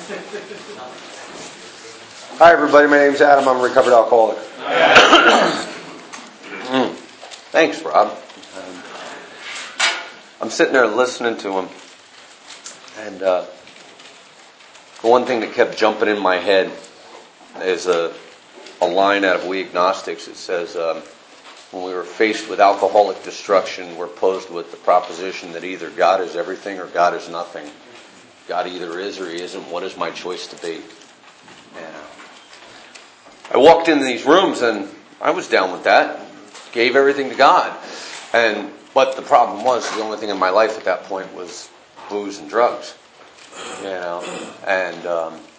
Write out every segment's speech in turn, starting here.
Hi, everybody. My name's Adam. I'm a recovered alcoholic. Thanks, Rob. I'm sitting there listening to him, and the one thing that kept jumping in my head is a line out of We Agnostics. It says, when we were faced with alcoholic destruction, we're posed with the proposition that either God is everything or God is nothing. God either is or he isn't. What is my choice to be? And I walked into these rooms and I was down with that. Gave everything to God. But the problem was, the only thing in my life at that point was booze and drugs. And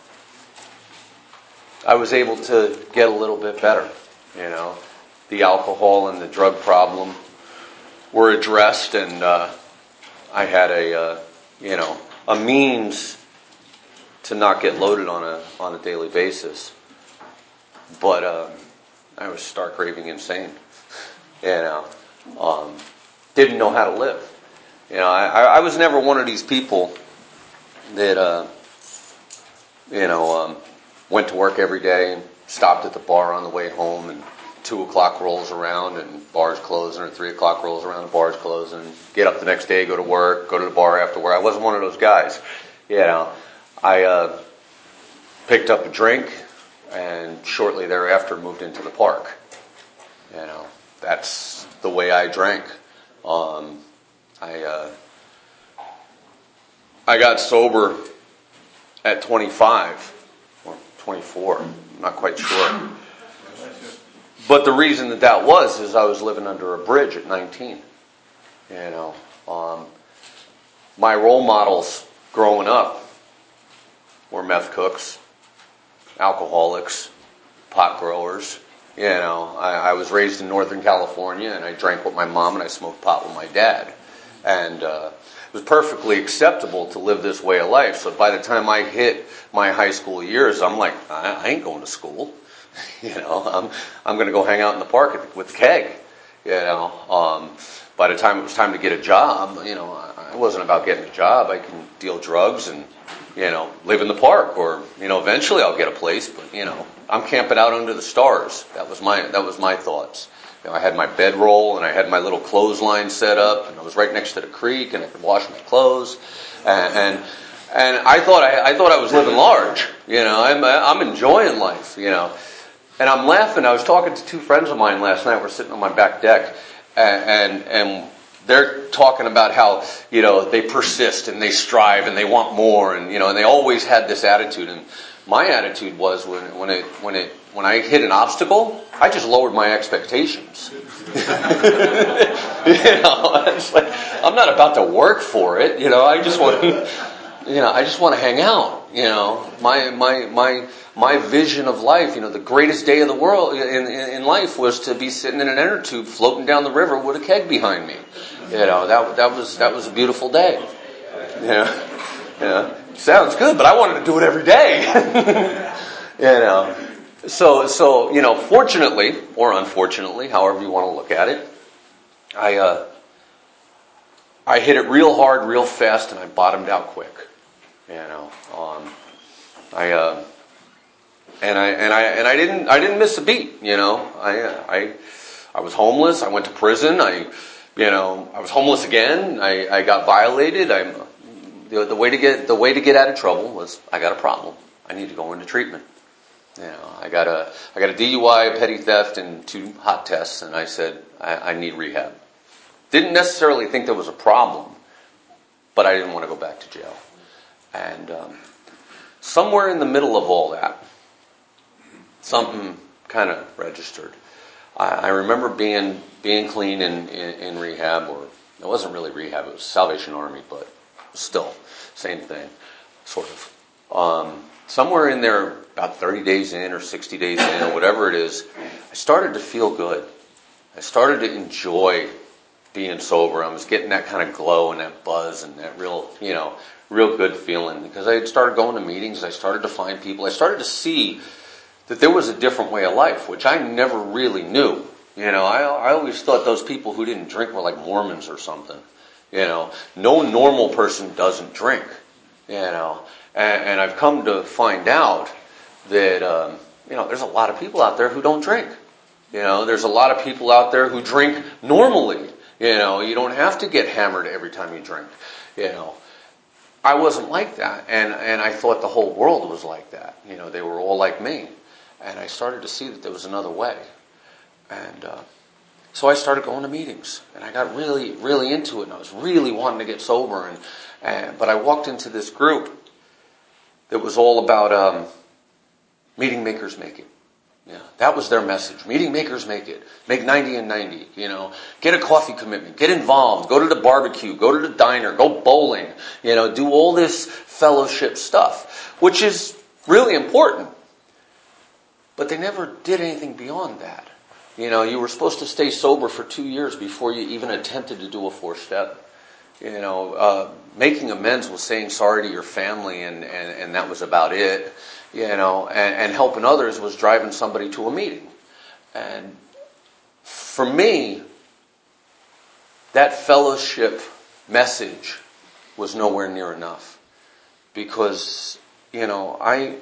I was able to get a little bit better. The alcohol and the drug problem were addressed, and I had a means to not get loaded on a daily basis. But I was stark raving insane. Didn't know how to live. I was never one of these people that went to work every day and stopped at the bar on the way home, and 2 o'clock rolls around and bar's closing, or 3 o'clock rolls around and bar's closing, and get up the next day, go to work, go to the bar after work. I wasn't one of those guys. I picked up a drink and shortly thereafter moved into the park. That's the way I drank. I got sober at 25 or 24. I'm not quite sure. But the reason that was is I was living under a bridge at 19. My role models growing up were meth cooks, alcoholics, pot growers. I was raised in Northern California, and I drank with my mom and I smoked pot with my dad. And it was perfectly acceptable to live this way of life. So by the time I hit my high school years, I'm like, I ain't going to school. I'm going to go hang out in the park with the keg. By the time it was time to get a job, it wasn't about getting a job. I can deal drugs and, live in the park, or, eventually I'll get a place, but, I'm camping out under the stars. That was my thoughts. I had my bedroll and I had my little clothesline set up, and I was right next to the creek and I could wash my clothes. And I thought I was living large. I'm enjoying life, And I'm laughing. I was talking to 2 friends of mine last night. We're sitting on my back deck, and they're talking about how, they persist and they strive and they want more, and and they always had this attitude. And my attitude was when I hit an obstacle, I just lowered my expectations. It's like, I'm not about to work for it. I just want to hang out. My vision of life, the greatest day of the world in life was to be sitting in an inner tube floating down the river with a keg behind me. That was a beautiful day. Sounds good, but I wanted to do it every day. So fortunately or unfortunately, however you want to look at it, I hit it real hard, real fast, and I bottomed out quick. I didn't miss a beat. I was homeless. I went to prison. I was homeless again. I got violated. The way to get out of trouble was, I got a problem. I need to go into treatment. I got a DUI, a petty theft, and 2 hot tests, and I said I need rehab. Didn't necessarily think there was a problem, but I didn't want to go back to jail. And somewhere in the middle of all that, something kind of registered. I remember being clean in rehab, or it wasn't really rehab, it was Salvation Army, but still, same thing, sort of. Somewhere in there, about 30 days in or 60 days in or whatever it is, I started to feel good. I started to enjoy being sober. I was getting that kind of glow and that buzz and that real good feeling, because I had started going to meetings. I started to find people. I started to see that there was a different way of life, which I never really knew. I always thought those people who didn't drink were like Mormons or something. No normal person doesn't drink. And I've come to find out that, there's a lot of people out there who don't drink. There's a lot of people out there who drink normally. You don't have to get hammered every time you drink. I wasn't like that, and I thought the whole world was like that. They were all like me. And I started to see that there was another way. And so I started going to meetings, and I got really, really into it, and I was really wanting to get sober. But I walked into this group that was all about meeting makers make it. That was their message. Meeting makers make it. Make 90 and 90. Get a coffee commitment. Get involved. Go to the barbecue. Go to the diner. Go bowling. Do all this fellowship stuff, which is really important. But they never did anything beyond that. You were supposed to stay sober for 2 years before you even attempted to do a 4-step. Making amends was saying sorry to your family, and that was about it. And helping others was driving somebody to a meeting. And for me, that fellowship message was nowhere near enough. Because, I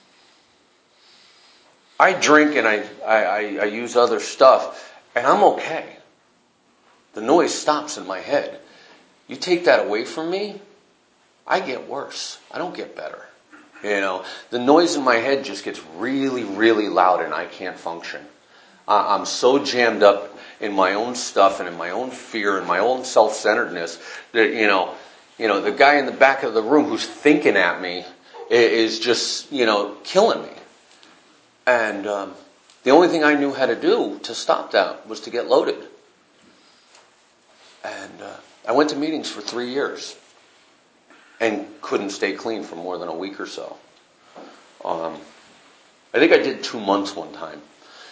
drink and I use other stuff, and I'm okay. The noise stops in my head. You take that away from me, I get worse. I don't get better. The noise in my head just gets really, really loud, and I can't function. I'm so jammed up in my own stuff and in my own fear and my own self-centeredness that, the guy in the back of the room who's thinking at me is just, killing me. And the only thing I knew how to do to stop that was to get loaded. And I went to meetings for 3 years and couldn't stay clean for more than a week or so. I think I did 2 months one time,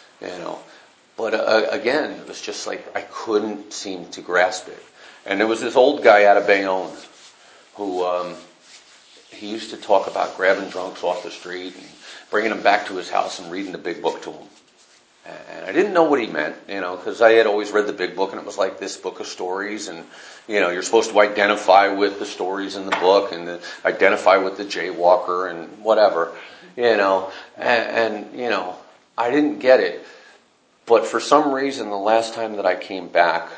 But again, it was just like I couldn't seem to grasp it. And there was this old guy out of Bayonne who he used to talk about grabbing drunks off the street and bringing them back to his house and reading the big book to them. And I didn't know what he meant, because I had always read the big book, and it was like this book of stories, and, you're supposed to identify with the stories in the book and identify with the jaywalker and whatever, and I didn't get it. But for some reason, the last time that I came back,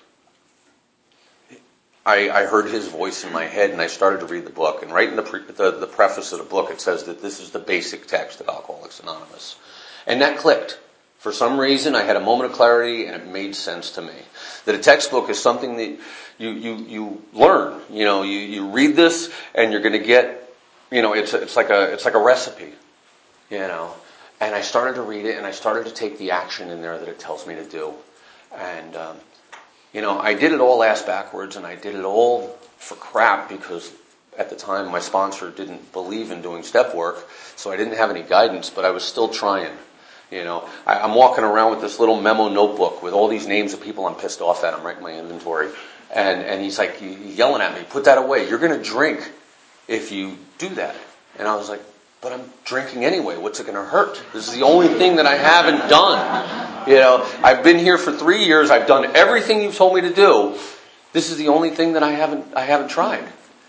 I heard his voice in my head, and I started to read the book. And right in the preface of the book, it says that this is the basic text of Alcoholics Anonymous. And that clicked. For some reason, I had a moment of clarity, and it made sense to me. That a textbook is something that you learn. You read this, and you're going to get, it's like a recipe. And I started to read it, and I started to take the action in there that it tells me to do. And I did it all ass backwards, and I did it all for crap because at the time my sponsor didn't believe in doing step work, so I didn't have any guidance, but I was still trying. I'm walking around with this little memo notebook with all these names of people I'm pissed off at. I'm writing my inventory. And he's like, he's yelling at me, put that away. You're going to drink if you do that. And I was like, but I'm drinking anyway. What's it going to hurt? This is the only thing that I haven't done. I've been here for 3 years. I've done everything you've told me to do. This is the only thing that I haven't tried.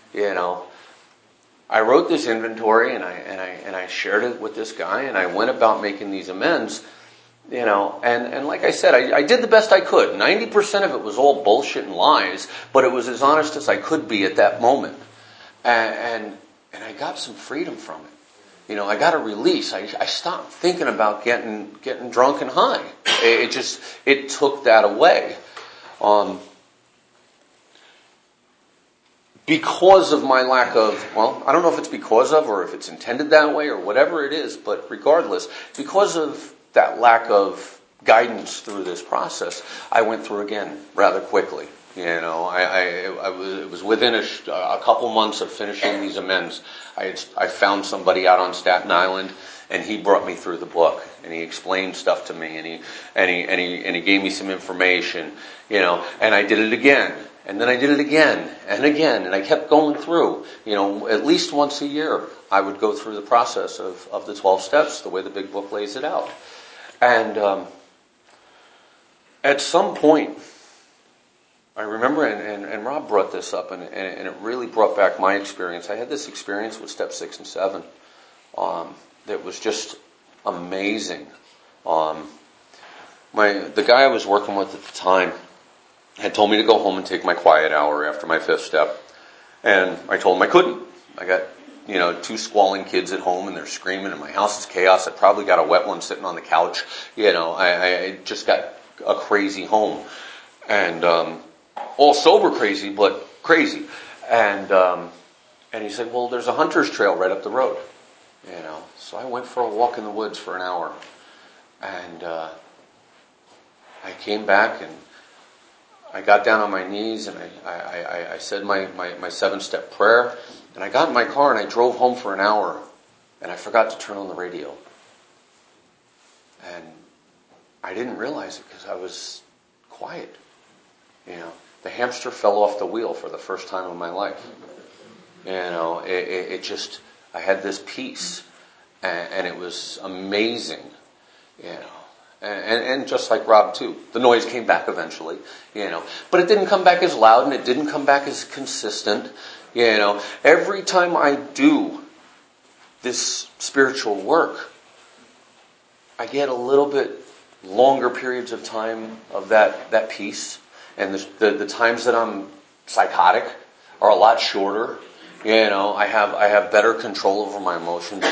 I wrote this inventory and I shared it with this guy, and I went about making these amends. And like I said, I did the best I could. 90% of it was all bullshit and lies, but it was as honest as I could be at that moment. And I got some freedom from it. I got a release. I stopped thinking about getting drunk and high. It took that away. Because of my lack of, I don't know if it's because of or if it's intended that way or whatever it is, but regardless, because of that lack of guidance through this process, I went through again rather quickly. It was within a couple months of finishing these amends. I found somebody out on Staten Island, and he brought me through the book, and he explained stuff to me, and he gave me some information, and I did it again, and then I did it again and again, and I kept going through. At least once a year, I would go through the process of the 12 steps, the way the big book lays it out, and at some point, I remember, and Rob brought this up, and it really brought back my experience. I had this experience with step 6 and 7 that was just amazing. The guy I was working with at the time had told me to go home and take my quiet hour after my 5th step, and I told him I couldn't. I got 2 squalling kids at home, and they're screaming, and my house is chaos. I probably got a wet one sitting on the couch. I just got a crazy home, and all sober crazy, but crazy. And he said, well, there's a hunter's trail right up the road. So I went for a walk in the woods for an hour, and I came back and I got down on my knees and I said my 7-step prayer, and I got in my car and I drove home for an hour, and I forgot to turn on the radio. And I didn't realize it because I was quiet. The hamster fell off the wheel for the first time in my life. It just, I had this peace, and it was amazing, And just like Rob too, the noise came back eventually, but it didn't come back as loud, and it didn't come back as consistent, Every time I do this spiritual work, I get a little bit longer periods of time of that peace, and the times that I'm psychotic are a lot shorter. I have better control over my emotions.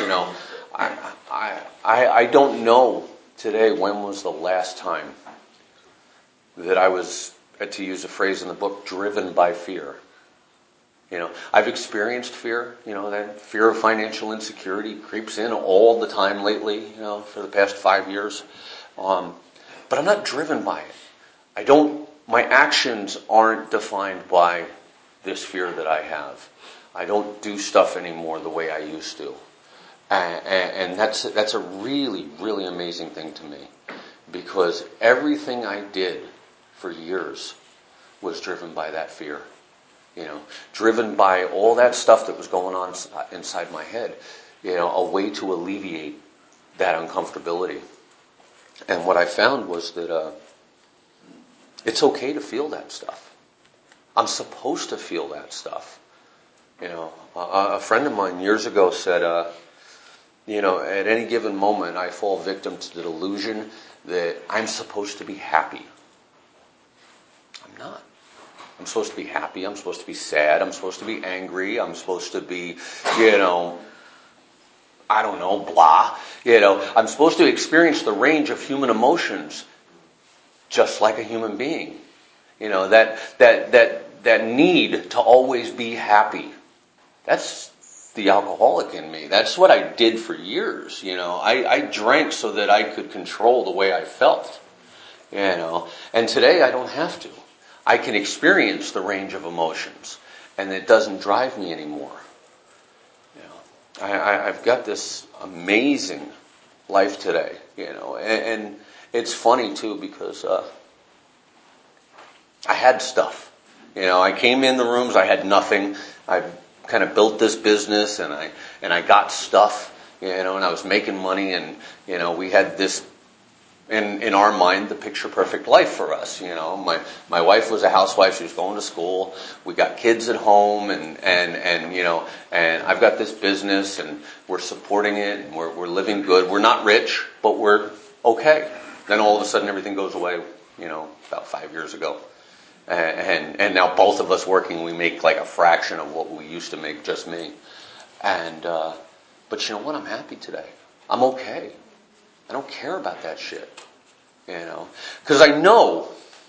I don't know today when was the last time that I was, to use a phrase in the book, driven by fear. I've experienced fear. That fear of financial insecurity creeps in all the time lately, for the past 5 years. But I'm not driven by it. My actions aren't defined by this fear that I have. I don't do stuff anymore the way I used to. And that's a really, really amazing thing to me, because everything I did for years was driven by that fear. Driven by all that stuff that was going on inside my head, a way to alleviate that uncomfortability. And what I found was that it's okay to feel that stuff. I'm supposed to feel that stuff. A friend of mine years ago said, at any given moment I fall victim to the delusion that I'm supposed to be happy. I'm not. I'm supposed to be happy. I'm supposed to be sad. I'm supposed to be angry. I'm supposed to be, I don't know, blah. I'm supposed to experience the range of human emotions just like a human being. That need to always be happy. That's the alcoholic in me. That's what I did for years. I drank so that I could control the way I felt. And today I don't have to. I can experience the range of emotions, and it doesn't drive me anymore. I've got this amazing life today, and it's funny too, because I had stuff. I came in the rooms, I had nothing. I kind of built this business, and I got stuff, and I was making money, and we had this, in our mind, the picture perfect life for us. My wife was a housewife. She was going to school. We got kids at home, and I've got this business, and we're supporting it, and we're living good. We're not rich, but we're okay. Then all of a sudden everything goes away, about 5 years ago. And now both of us working, we make like a fraction of what we used to make, just me. But you know what? I'm happy today. I'm okay. I don't care about that shit, because I know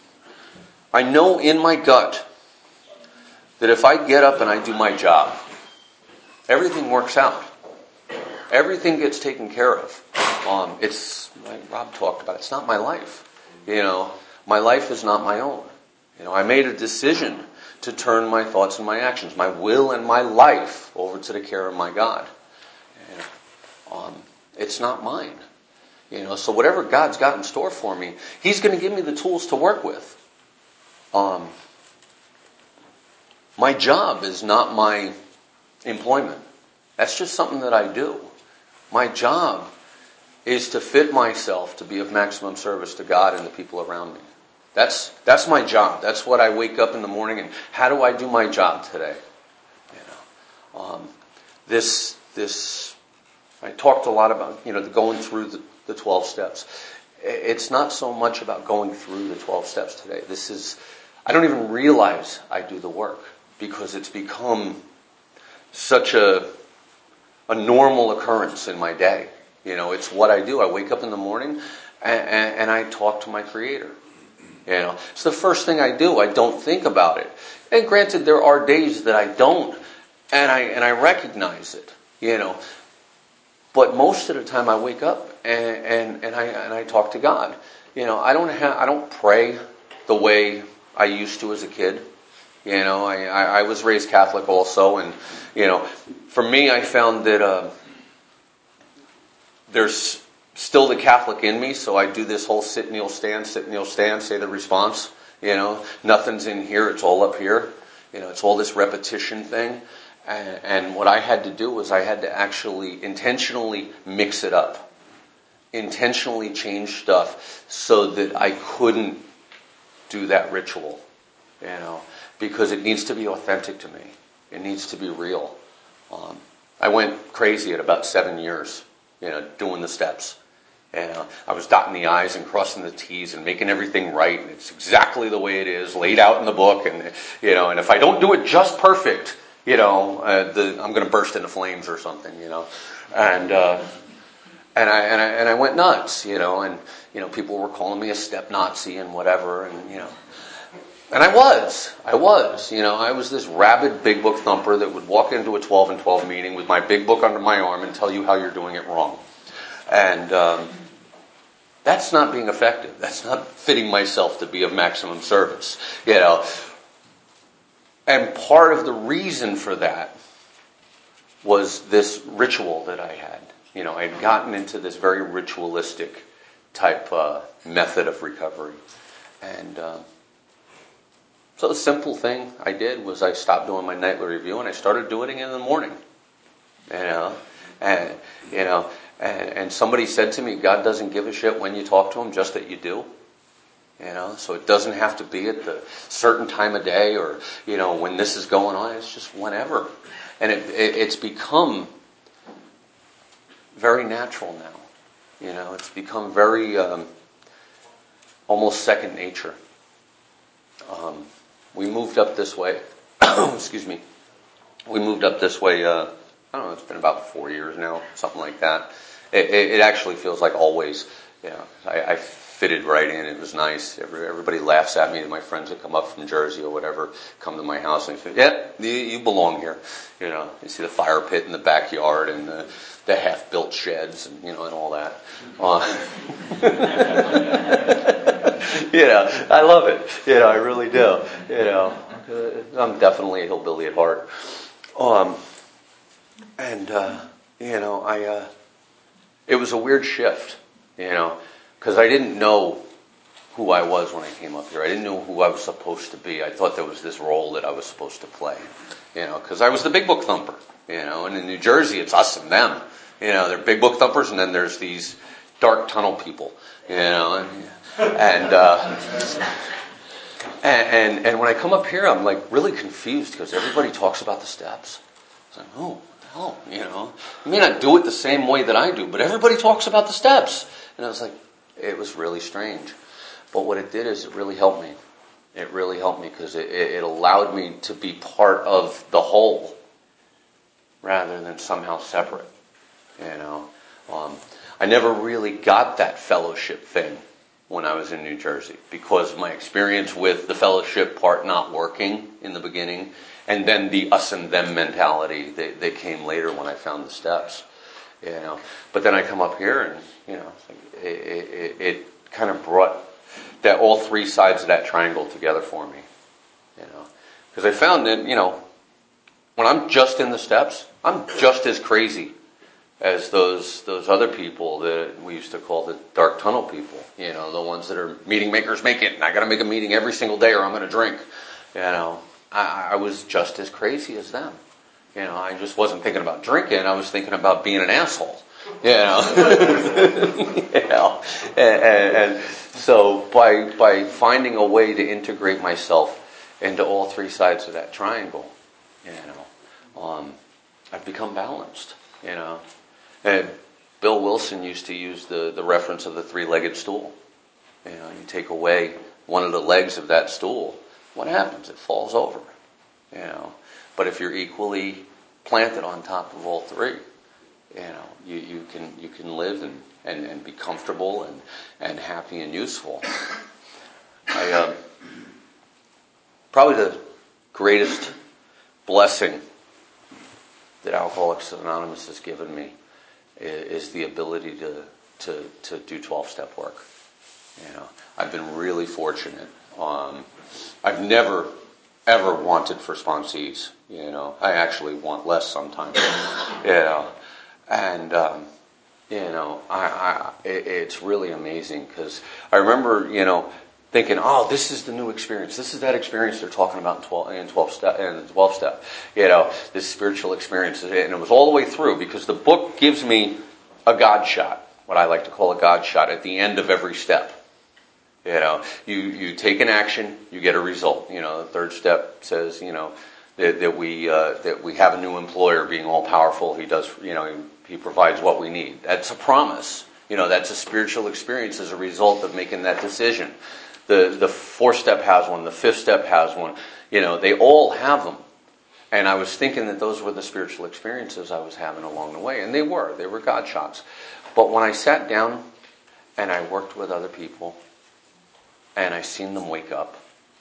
in my gut that if I get up and I do my job, everything works out. Everything gets taken care of. It's like Rob talked about. It's not my life. My life is not my own. I made a decision to turn my thoughts and my actions, my will and my life, over to the care of my God. It's not mine. So whatever God's got in store for me, He's going to give me the tools to work with. My job is not my employment. That's just something that I do. My job is to fit myself to be of maximum service to God and the people around me. That's my job. That's what I wake up in the morning and how do I do my job today? You know, this I talked a lot about going through the 12 steps. It's not so much about going through the 12 steps today. I don't even realize I do the work because it's become such a normal occurrence in my day. It's what I do. I wake up in the morning and I talk to my Creator. It's the first thing I do. I don't think about it. And granted, there are days that I don't, and I recognize it. But most of the time, I wake up and I talk to God. I don't pray the way I used to as a kid. I was raised Catholic also, and for me, I found that there's still the Catholic in me, so I do this whole sit, kneel, stand, say the response. Nothing's in here, it's all up here. It's all this repetition thing. And what I had to do was I had to actually intentionally mix it up. Intentionally change stuff so that I couldn't do that ritual. Because it needs to be authentic to me. It needs to be real. I went crazy at about 7 years, doing the steps. And I was dotting the I's and crossing the T's and making everything right. And it's exactly the way it is, laid out in the book. And and if I don't do it just perfect, I'm going to burst into flames or something. And I went nuts. And people were calling me a step Nazi and whatever. And I was. I was this rabid big book thumper that would walk into a 12 and 12 meeting with my big book under my arm and tell you how you're doing it wrong. And that's not being effective. That's not fitting myself to be of maximum service. And part of the reason for that was this ritual that I had. I had gotten into this very ritualistic type method of recovery. And so the simple thing I did was I stopped doing my nightly review and I started doing it in the morning. And somebody said to me, God doesn't give a shit when you talk to Him, just that you do. So it doesn't have to be at the certain time of day or, when this is going on. It's just whenever. And it's become very natural now. It's become very, almost second nature. We moved up this way. Excuse me. We moved up this way, I don't know, it's been about 4 years now, something like that. It actually feels like always. I fitted right in. It was nice. Everybody laughs at me. My friends that come up from Jersey or whatever come to my house and say, "Yeah, you belong here." You see the fire pit in the backyard and the half-built sheds and and all that. I love it. I really do. I'm definitely a hillbilly at heart. It was a weird shift, because I didn't know who I was when I came up here. I didn't know who I was supposed to be. I thought there was this role that I was supposed to play, because I was the big book thumper, and in New Jersey it's us and them. They're big book thumpers and then there's these dark tunnel people, and when I come up here I'm like really confused because everybody talks about the steps. It's like, oh, I may not do it the same way that I do, but everybody talks about the steps. And I was like, it was really strange. But what it did is it really helped me. It really helped me because it allowed me to be part of the whole rather than somehow separate. I never really got that fellowship thing when I was in New Jersey because my experience with the fellowship part not working in the beginning, and then the us and them mentality that came later when I found the steps. But then I come up here and it kind of brought that all three sides of that triangle together for me. Because I found that when I'm just in the steps, I'm just as crazy as those other people that we used to call the dark tunnel people. The ones that are meeting makers make it, and I got to make a meeting every single day or I'm going to drink. I was just as crazy as them. I just wasn't thinking about drinking. I was thinking about being an asshole. You know, you know, and so by finding a way to integrate myself into all three sides of that triangle, you know, I've become balanced. You know, and Bill Wilson used to use the reference of the three-legged stool. You know, you take away one of the legs of that stool, what happens? It falls over. You know, but if you're equally planted on top of all three, you know, you can live and be comfortable and happy and useful. Probably the greatest blessing that Alcoholics Anonymous has given me is the ability to do 12-step work. You know, I've been really fortunate. I've never ever wanted for sponsees. You know, I actually want less sometimes. You know, and you know, it's really amazing because I remember, you know, thinking, oh, this is the new experience. This is that experience they're talking about in 12 step. You know, this spiritual experience, and it was all the way through because the book gives me a God shot, what I like to call a God shot at the end of every step. You know, you take an action, you get a result. You know, the third step says, you know, that we have a new employer being all powerful. He does, you know, he provides what we need. That's a promise. You know, that's a spiritual experience as a result of making that decision. The fourth step has one. The fifth step has one. You know, they all have them. And I was thinking that those were the spiritual experiences I was having along the way. And they were. They were God shots. But when I sat down and I worked with other people and I seen them wake up,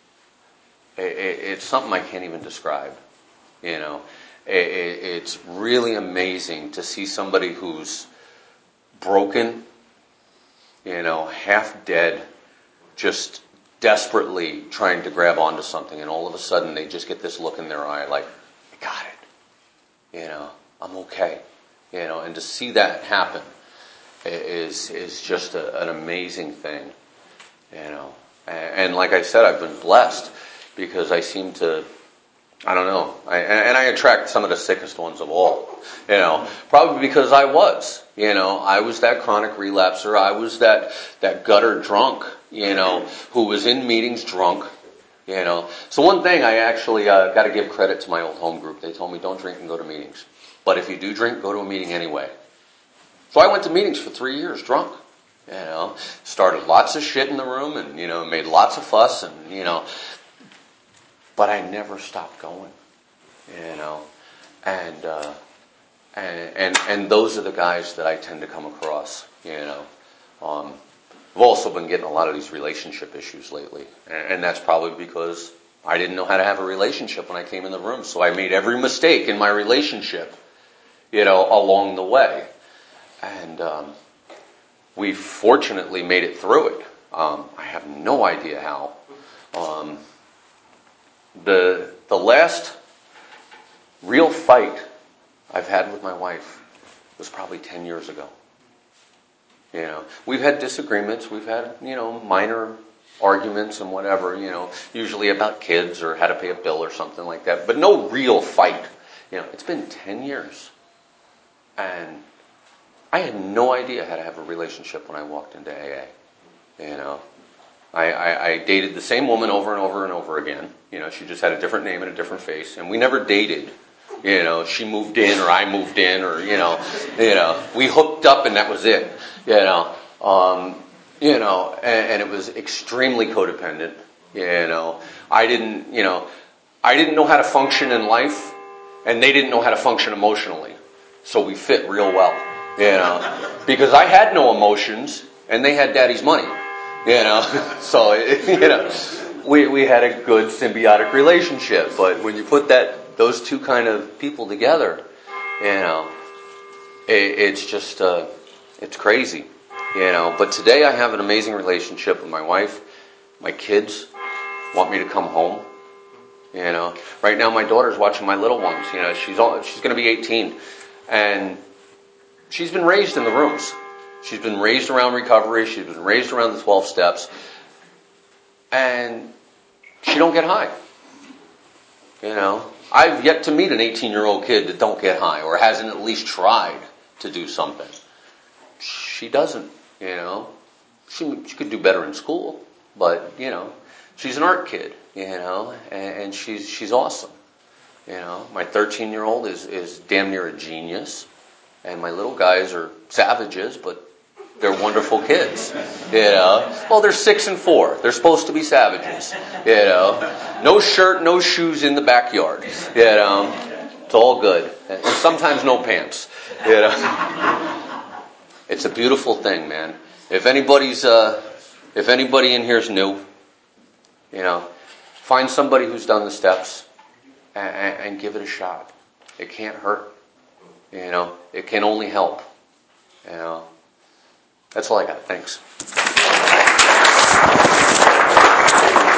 it's something I can't even describe. You know, it's really amazing to see somebody who's broken, you know, half dead, just desperately trying to grab onto something, and all of a sudden they just get this look in their eye like, I got it. You know, I'm okay. You know, and to see that happen is just an amazing thing. You know, and like I said, I've been blessed because I seem to, I don't know, I attract some of the sickest ones of all. You know, probably because I was that chronic relapser. I was that gutter drunk, you know, who was in meetings drunk, you know. So one thing I actually got to give credit to my old home group. They told me don't drink and go to meetings. But if you do drink, go to a meeting anyway. So I went to meetings for 3 years drunk, you know. Started lots of shit in the room and, you know, made lots of fuss and, you know. But I never stopped going, you know. And those are the guys that I tend to come across, you know. I've also been getting a lot of these relationship issues lately. And that's probably because I didn't know how to have a relationship when I came in the room. So I made every mistake in my relationship, you know, along the way. And we fortunately made it through it. I have no idea how. The last real fight I've had with my wife was probably 10 years ago. You know, we've had disagreements, we've had, you know, minor arguments and whatever, you know, usually about kids or how to pay a bill or something like that, but no real fight. You know, it's been 10 years. And I had no idea how to have a relationship when I walked into AA. You know, I dated the same woman over and over and over again. You know, she just had a different name and a different face, and we never dated. You know, she moved in or I moved in or, you know, we hooked up and that was it. You know, and it was extremely codependent. You know, I didn't know how to function in life, and they didn't know how to function emotionally. So we fit real well, you know, because I had no emotions and they had daddy's money, you know. So, you know, we had a good symbiotic relationship. But when you put those two kind of people together, you know, it's just, it's crazy, you know. But today I have an amazing relationship with my wife. My kids want me to come home, you know. Right now my daughter's watching my little ones, you know. She's going to be 18, and she's been raised in the rooms. She's been raised around recovery. She's been raised around the 12 steps, and she don't get high, you know. I've yet to meet an 18-year-old kid that don't get high or hasn't at least tried to do something, she doesn't, you know. She could do better in school, but, you know, she's an art kid, you know, and she's awesome. You know, my 13-year-old is damn near a genius, and my little guys are savages, but they're wonderful kids. You know, well, they're 6 and 4. They're supposed to be savages. You know, no shirt, no shoes in the backyard. You know, it's all good. And sometimes no pants. You know, it's a beautiful thing, man. If anybody in here is new, you know, find somebody who's done the steps. And give it a shot. It can't hurt. You know, it can only help. You know, that's all I got. Thanks.